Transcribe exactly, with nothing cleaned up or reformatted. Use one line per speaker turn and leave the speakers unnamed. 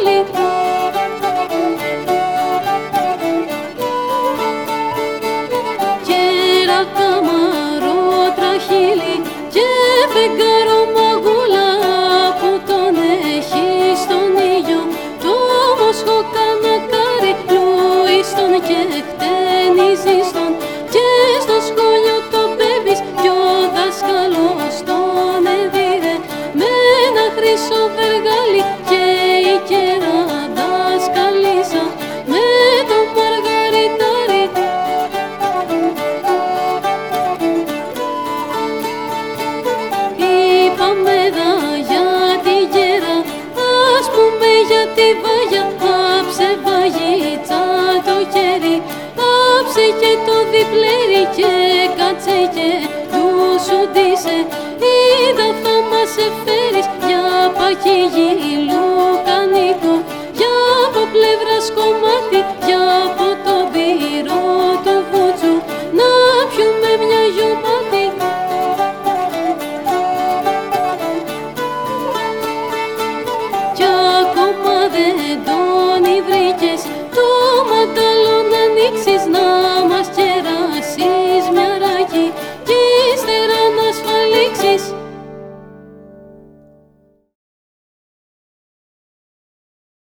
χείλη. Κέρα καμαρό τραχύλι και φεγγάρο μαγούλα που τον έχει στον ήλιο. Το μοσχό κανακάρι λουίστον και χτενίζει στον και στο σχολείο το μπέμπις κι ο δάσκαλος τον έδιρε με ένα χρυσό βεργάλι και η κέρα δασκαλίζα με το μαργαριτάρι. Είπαμε δα για τη γέρα, ας πούμε για τη βάγια, άψε βαγίτσα το χέρι, άψε και το διπλέρι και κάτσε και του σου ντύσε, είδα θα μας εφέρεις για παχυγί λουκανί.